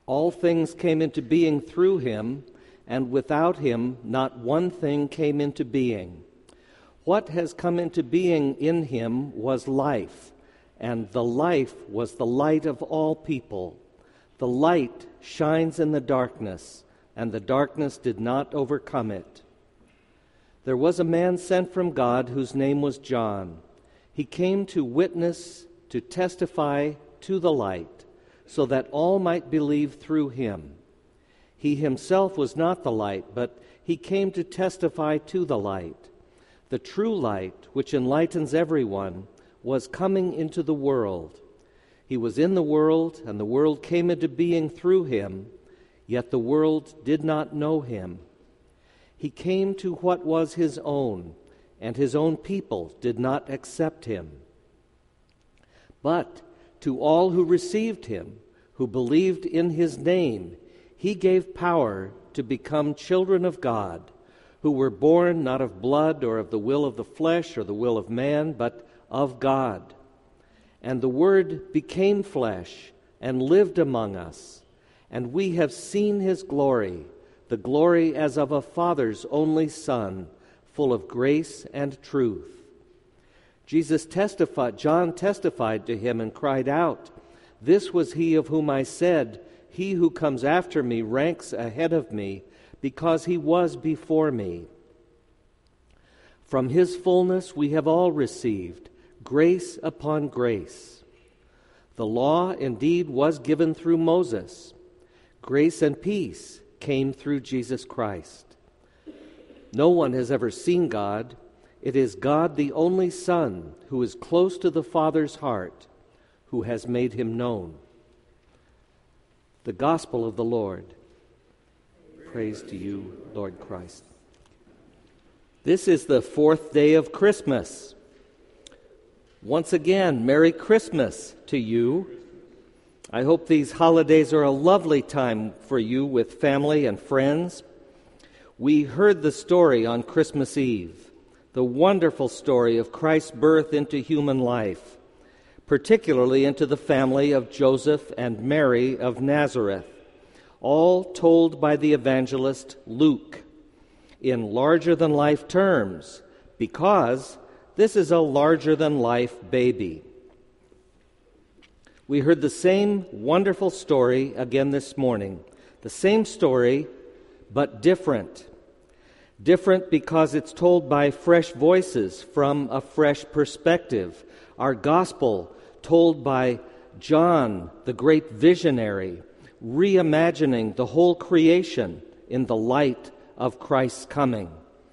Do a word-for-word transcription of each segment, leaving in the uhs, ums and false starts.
All things came into being through him, and without him not one thing came into being. What has come into being in him was life, and the life was the light of all people. The light shines in the darkness, and the darkness did not overcome it. There was a man sent from God whose name was John. He came to witness, to testify to the light, so that all might believe through him. He himself was not the light, but he came to testify to the light. The true light, which enlightens everyone, was coming into the world. He was in the world, and the world came into being through him, yet the world did not know him. He came to what was his own, and his own people did not accept him. But to all who received him, who believed in his name, he gave power to become children of God, who were born not of blood or of the will of the flesh or the will of man, but of God. And the Word became flesh and lived among us, and we have seen his glory, the glory as of a Father's only Son, full of grace and truth. Jesus testified, John testified to him and cried out, "This was he of whom I said, 'He who comes after me ranks ahead of me, because he was before me.' From his fullness we have all received grace upon grace. The law indeed was given through Moses. Grace and peace came through Jesus Christ. No one has ever seen God. It is God, the only Son, who is close to the Father's heart, who has made him known." The Gospel of the Lord. Praise to you, Lord Christ. This is the fourth day of Christmas. Once again, Merry Christmas to you. I hope these holidays are a lovely time for you with family and friends. We heard the story on Christmas Eve, the wonderful story of Christ's birth into human life, particularly into the family of Joseph and Mary of Nazareth, all told by the evangelist Luke in larger-than-life terms, because this is a larger-than-life baby. We heard the same wonderful story again this morning, the same story, but different. Different because it's told by fresh voices from a fresh perspective. Our gospel told by John, the great visionary, reimagining the whole creation in the light of Christ's coming.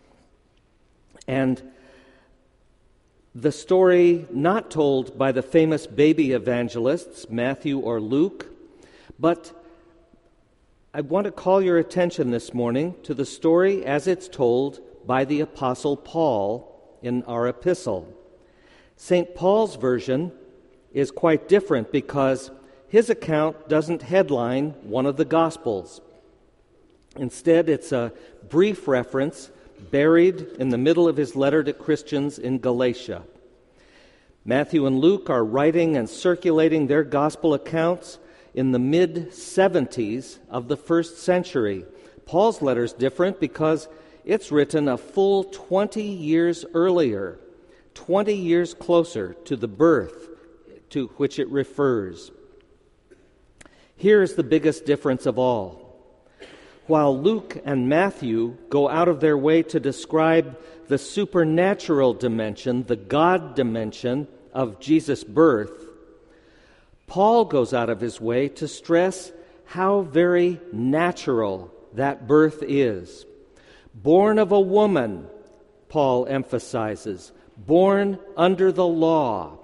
And the story not told by the famous baby evangelists, Matthew or Luke, but I want to call your attention this morning to the story as it's told by the Apostle Paul in our epistle. Saint Paul's version is quite different because his account doesn't headline one of the Gospels. Instead, it's a brief reference buried in the middle of his letter to Christians in Galatia. Matthew and Luke are writing and circulating their gospel accounts in the mid-seventies of the first century. Paul's letter is different because it's written a full twenty years earlier, twenty years closer to the birth to which it refers. Here's the biggest difference of all. While Luke and Matthew go out of their way to describe the supernatural dimension, the God dimension of Jesus' birth, Paul goes out of his way to stress how very natural that birth is. Born of a woman, Paul emphasizes, born under the law.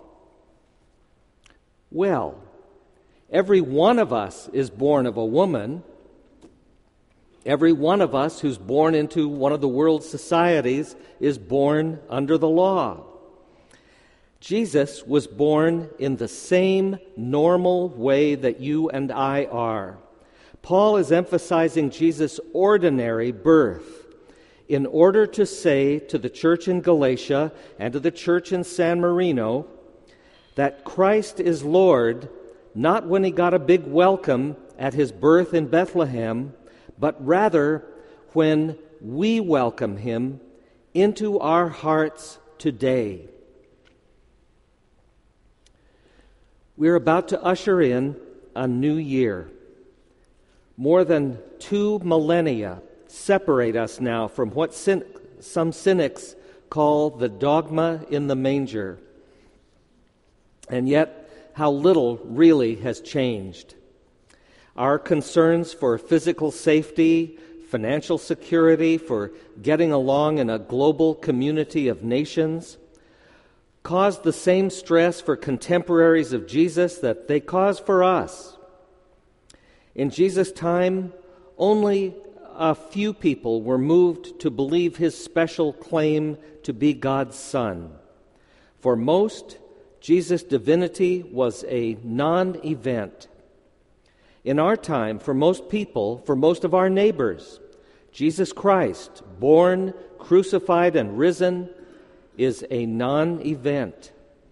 Well, every one of us is born of a woman. Every one of us who's born into one of the world's societies is born under the law. Jesus was born in the same normal way that you and I are. Paul is emphasizing Jesus' ordinary birth in order to say to the church in Galatia and to the church in San Marino that Christ is Lord not when he got a big welcome at his birth in Bethlehem, but rather when we welcome him into our hearts today. We're about to usher in a new year. More than two millennia separate us now from what cyn- some cynics call the dogma in the manger. And yet, how little really has changed. Our concerns for physical safety, financial security, for getting along in a global community of nations, caused the same stress for contemporaries of Jesus that they cause for us. In Jesus' time, only a few people were moved to believe his special claim to be God's Son. For most, Jesus' divinity was a non-event. In our time, for most people, for most of our neighbors, Jesus Christ, born, crucified, and risen, is a non-event.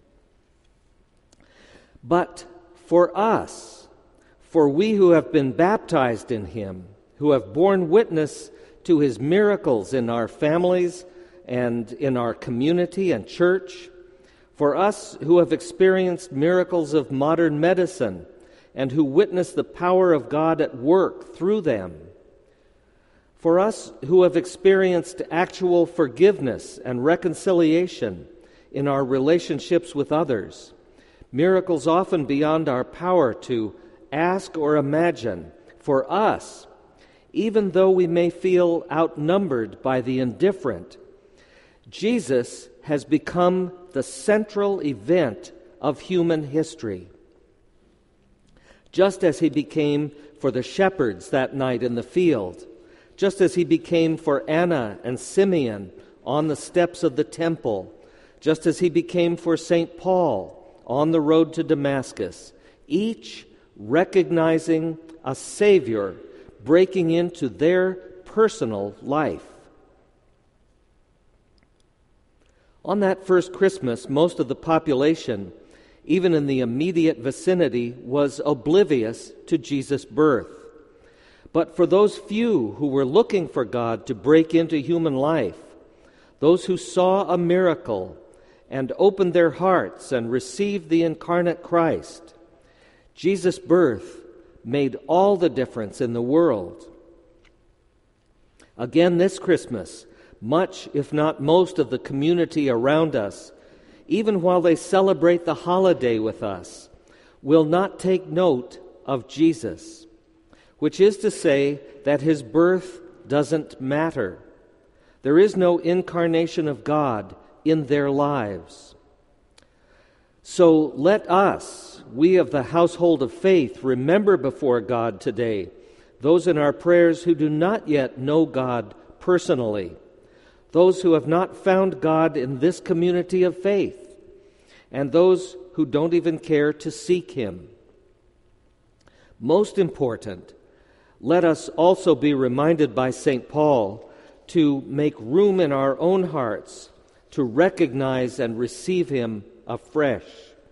But for us, for we who have been baptized in him, who have borne witness to his miracles in our families and in our community and church, for us who have experienced miracles of modern medicine and who witness the power of God at work through them, for us who have experienced actual forgiveness and reconciliation in our relationships with others, miracles often beyond our power to ask or imagine, for us, even though we may feel outnumbered by the indifferent, Jesus has become the central event of human history. Just as he became for the shepherds that night in the field, just as he became for Anna and Simeon on the steps of the temple, just as he became for Saint Paul on the road to Damascus, each recognizing a Savior breaking into their personal life. On that first Christmas, most of the population, even in the immediate vicinity, was oblivious to Jesus' birth. But for those few who were looking for God to break into human life, those who saw a miracle and opened their hearts and received the incarnate Christ, Jesus' birth made all the difference in the world. Again this Christmas, much, if not most, of the community around us, even while they celebrate the holiday with us, will not take note of Jesus, which is to say that his birth doesn't matter. There is no incarnation of God in their lives. So let us, we of the household of faith, remember before God today those in our prayers who do not yet know God personally, those who have not found God in this community of faith, and those who don't even care to seek him. Most important, let us also be reminded by Saint Paul to make room in our own hearts to recognize and receive him afresh.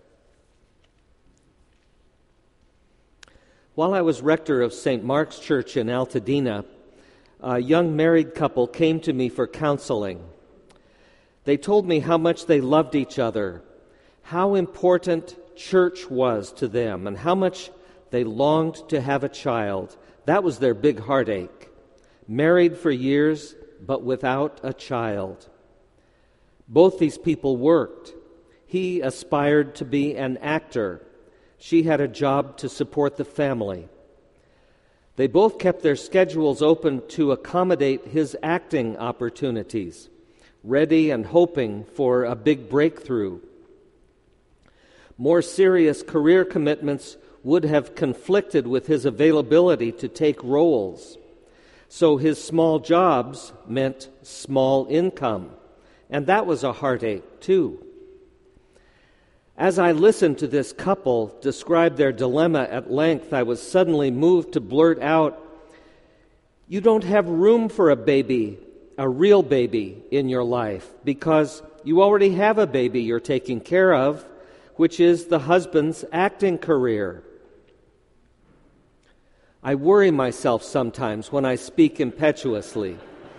While I was rector of Saint Mark's Church in Altadena, a young married couple came to me for counseling. They told me how much they loved each other, how important church was to them, and how much they longed to have a child. That was their big heartache. Married for years, but without a child. Both these people worked. He aspired to be an actor. She had a job to support the family. They both kept their schedules open to accommodate his acting opportunities, ready and hoping for a big breakthrough. More serious career commitments would have conflicted with his availability to take roles. So his small jobs meant small income, and that was a heartache too. As I listened to this couple describe their dilemma at length, I was suddenly moved to blurt out, "You don't have room for a baby, a real baby in your life, because you already have a baby you're taking care of, which is the husband's acting career." I worry myself sometimes when I speak impetuously.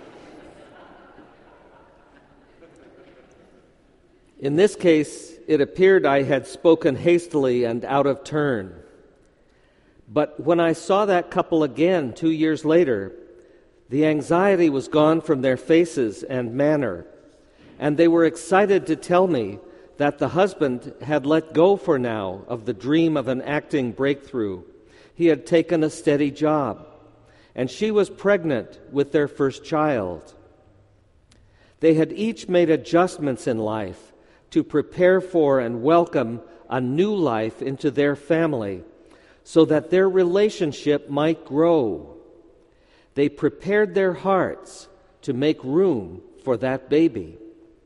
In this case, it appeared I had spoken hastily and out of turn. But when I saw that couple again two years later, the anxiety was gone from their faces and manner, and they were excited to tell me that the husband had let go for now of the dream of an acting breakthrough. He had taken a steady job, and she was pregnant with their first child. They had each made adjustments in life to prepare for and welcome a new life into their family so that their relationship might grow. They prepared their hearts to make room for that baby.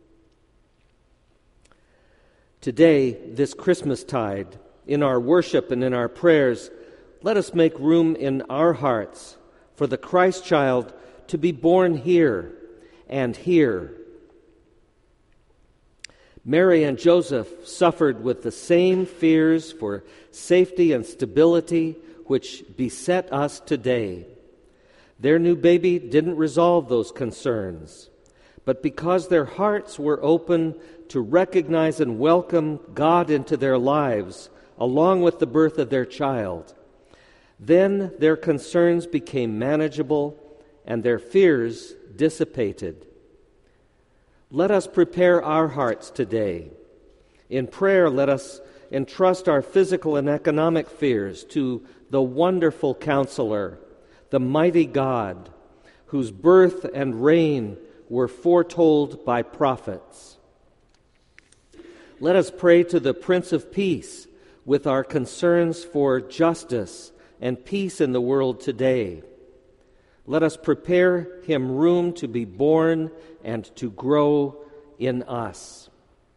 Today, this Christmastide, in our worship and in our prayers, let us make room in our hearts for the Christ child to be born here and here. Mary and Joseph suffered with the same fears for safety and stability which beset us today. Their new baby didn't resolve those concerns, but because their hearts were open to recognize and welcome God into their lives, along with the birth of their child, then their concerns became manageable and their fears dissipated. Let us prepare our hearts today. In prayer, let us entrust our physical and economic fears to the wonderful Counselor, the mighty God, whose birth and reign were foretold by prophets. Let us pray to the Prince of Peace with our concerns for justice and peace in the world today. Let us prepare him room to be born and to grow in us.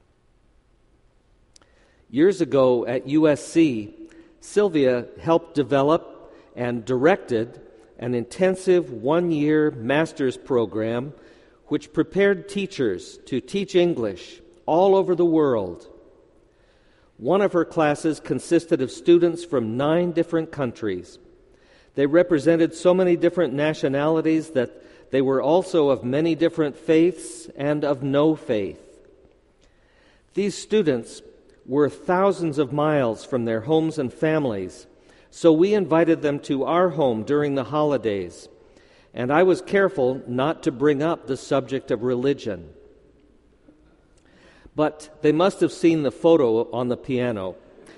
Years ago at U S C, Sylvia helped develop and directed an intensive one-year master's program which prepared teachers to teach English all over the world. One of her classes consisted of students from nine different countries. They represented so many different nationalities that they were also of many different faiths and of no faith. These students were thousands of miles from their homes and families, so we invited them to our home during the holidays, and I was careful not to bring up the subject of religion. But they must have seen the photo on the piano.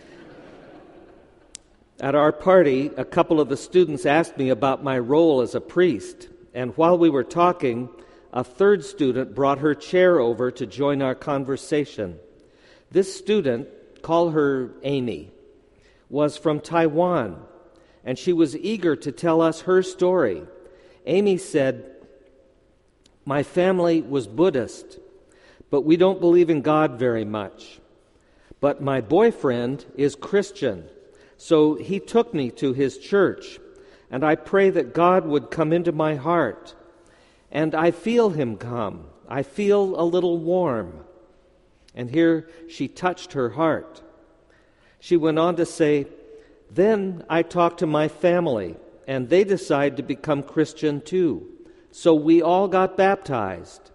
At our party, a couple of the students asked me about my role as a priest, and while we were talking, a third student brought her chair over to join our conversation. This student, call her Amy, was from Taiwan, and she was eager to tell us her story. Amy said, "My family was Buddhist, but we don't believe in God very much. But my boyfriend is Christian, so he took me to his church, and I pray that God would come into my heart. And I feel him come. I feel a little warm." And here she touched her heart. She went on to say, "Then I talked to my family, and they decided to become Christian too. So we all got baptized."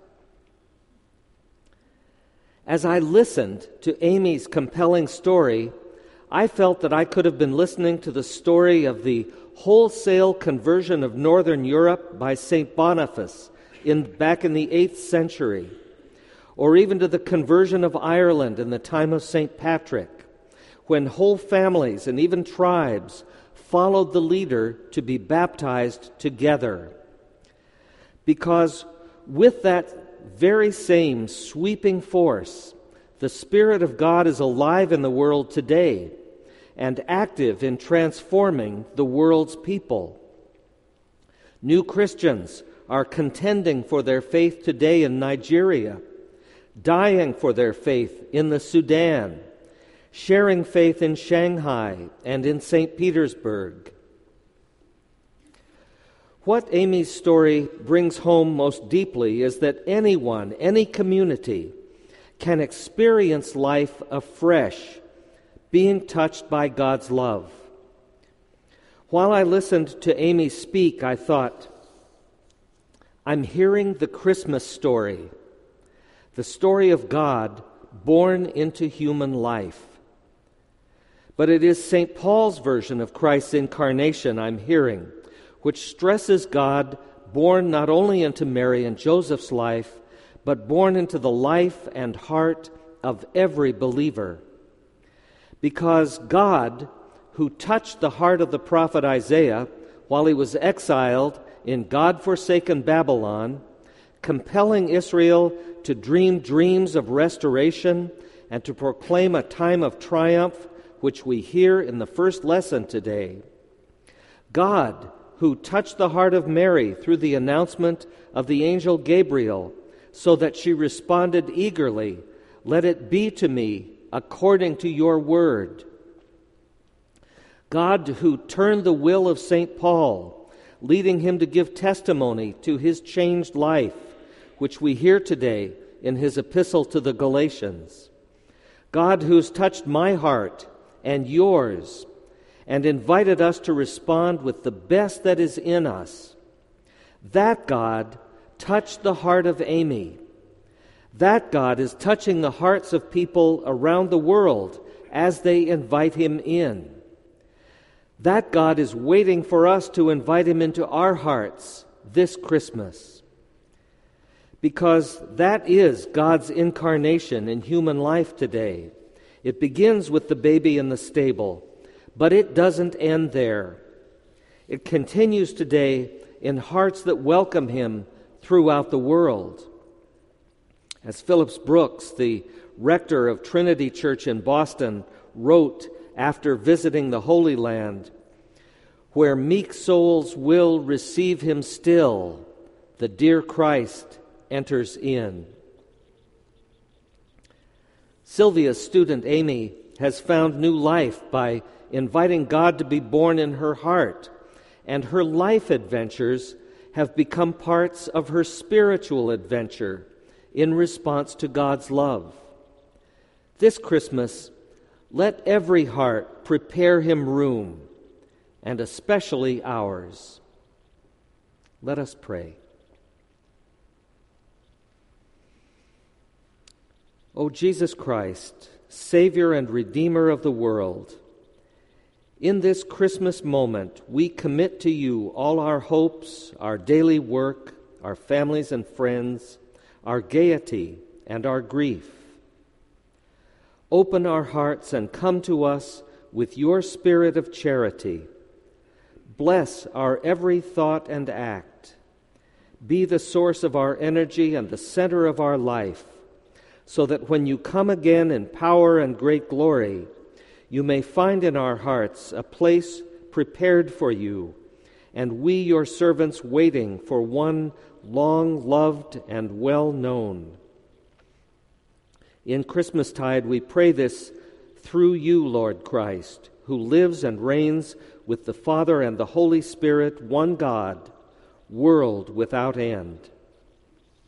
As I listened to Amy's compelling story, I felt that I could have been listening to the story of the wholesale conversion of Northern Europe by Saint Boniface in, back in the eighth century, or even to the conversion of Ireland in the time of Saint Patrick, when whole families and even tribes followed the leader to be baptized together. Because with that very same sweeping force, the Spirit of God is alive in the world today and active in transforming the world's people. New Christians are contending for their faith today in Nigeria, dying for their faith in the Sudan, sharing faith in Shanghai and in Saint Petersburg. What Amy's story brings home most deeply is that anyone, any community, can experience life afresh, being touched by God's love. While I listened to Amy speak, I thought, I'm hearing the Christmas story, the story of God born into human life. But it is Saint Paul's version of Christ's incarnation I'm hearing, which stresses God born not only into Mary and Joseph's life, but born into the life and heart of every believer. Because God, who touched the heart of the prophet Isaiah while he was exiled in God-forsaken Babylon, compelling Israel to dream dreams of restoration and to proclaim a time of triumph, which we hear in the first lesson today. God, who touched the heart of Mary through the announcement of the angel Gabriel, so that she responded eagerly, "Let it be to me according to your word." God, who turned the will of Saint Paul, leading him to give testimony to his changed life, which we hear today in his epistle to the Galatians. God, who's touched my heart and yours and invited us to respond with the best that is in us. That God touched the heart of Amy. That God is touching the hearts of people around the world as they invite him in. That God is waiting for us to invite him into our hearts this Christmas. Because that is God's incarnation in human life today. It begins with the baby in the stable, but it doesn't end there. It continues today in hearts that welcome him throughout the world. As Phillips Brooks, the rector of Trinity Church in Boston, wrote after visiting the Holy Land, "Where meek souls will receive him still, the dear Christ enters in." Sylvia's student Amy has found new life by inviting God to be born in her heart, and her life adventures have become parts of her spiritual adventure in response to God's love. This Christmas, let every heart prepare him room, and especially ours. Let us pray. O Jesus Christ, Savior and Redeemer of the world, in this Christmas moment, we commit to you all our hopes, our daily work, our families and friends, our gaiety and our grief. Open our hearts and come to us with your spirit of charity. Bless our every thought and act. Be the source of our energy and the center of our life, so that when you come again in power and great glory, you may find in our hearts a place prepared for you, and we, your servants, waiting for one long loved and well known. In Christmastide, we pray this through you, Lord Christ, who lives and reigns with the Father and the Holy Spirit, one God, world without end.